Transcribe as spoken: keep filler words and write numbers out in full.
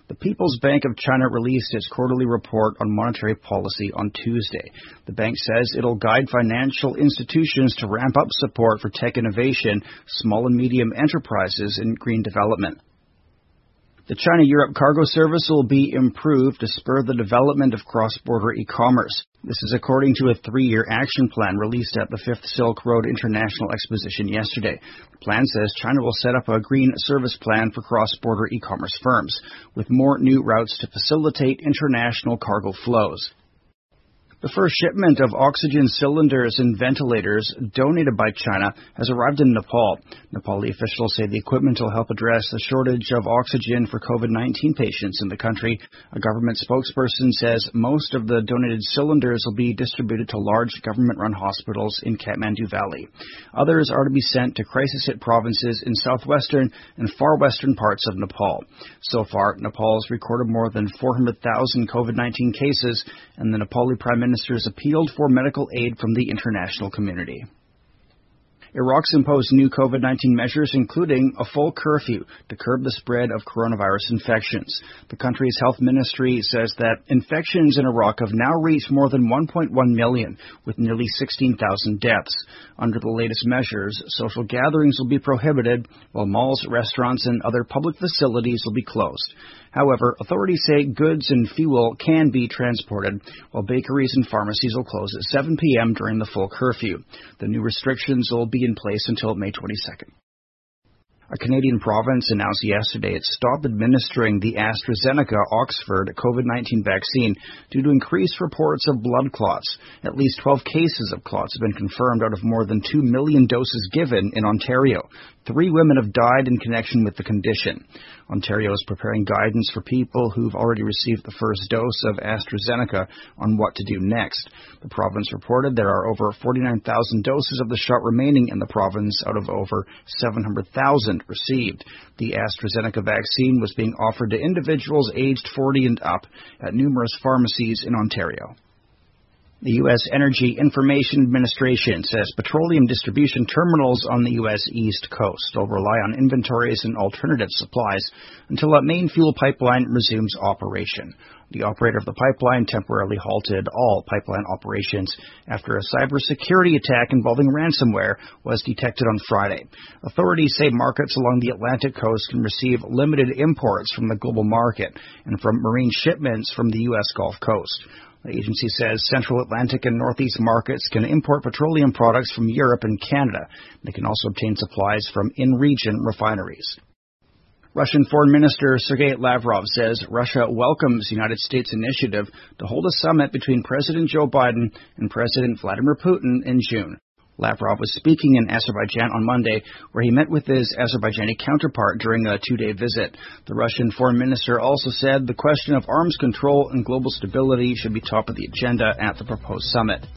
The People's Bank of China released its quarterly report on monetary policy on Tuesday. The bank says it'll guide financial institutions to ramp up support for tech innovation, small and medium enterprises, and green development. The China-Europe cargo service will be improved to spur the development of cross-border e-commerce. This is according to a three-year action plan released at the Fifth Silk Road International Exposition yesterday. The plan says China will set up a green service plan for cross-border e-commerce firms, with more new routes to facilitate international cargo flows. The first shipment of oxygen cylinders and ventilators donated by China has arrived in Nepal. Nepali officials say the equipment will help address the shortage of oxygen for COVID nineteen patients in the country. A government spokesperson says most of the donated cylinders will be distributed to large government-run hospitals in Kathmandu Valley. Others are to be sent to crisis-hit provinces in southwestern and far western parts of Nepal. So far, Nepal has recorded more than four hundred thousand COVID nineteen cases, and the Nepali Prime Minister Ministers appealed for medical aid from the international community. Iraq's imposed new COVID nineteen measures, including a full curfew to curb the spread of coronavirus infections. The country's health ministry says that infections in Iraq have now reached more than one point one million, with nearly sixteen thousand deaths. Under the latest measures, social gatherings will be prohibited, while malls, restaurants, and other public facilities will be closed. However, authorities say goods and fuel can be transported, while bakeries and pharmacies will close at seven p.m. during the full curfew. The new restrictions will be in place until May twenty-second. A Canadian province announced yesterday it stopped administering the AstraZeneca Oxford COVID nineteen vaccine due to increased reports of blood clots. At least twelve cases of clots have been confirmed out of more than two million doses given in Ontario. Three women have died in connection with the condition. Ontario is preparing guidance for people who've already received the first dose of AstraZeneca on what to do next. The province reported there are over forty-nine thousand doses of the shot remaining in the province out of over seven hundred thousand received. The AstraZeneca vaccine was being offered to individuals aged forty and up at numerous pharmacies in Ontario. The U S Energy Information Administration says petroleum distribution terminals on the U S East Coast will rely on inventories and alternative supplies until a main fuel pipeline resumes operation. The operator of the pipeline temporarily halted all pipeline operations after a cybersecurity attack involving ransomware was detected on Friday. Authorities say markets along the Atlantic coast can receive limited imports from the global market and from marine shipments from the U S Gulf Coast. The agency says Central Atlantic and Northeast markets can import petroleum products from Europe and Canada. They can also obtain supplies from in-region refineries. Russian Foreign Minister Sergei Lavrov says Russia welcomes the United States' initiative to hold a summit between President Joe Biden and President Vladimir Putin in June. Lavrov was speaking in Azerbaijan on Monday, where he met with his Azerbaijani counterpart during a two-day visit. The Russian foreign minister also said the question of arms control and global stability should be top of the agenda at the proposed summit.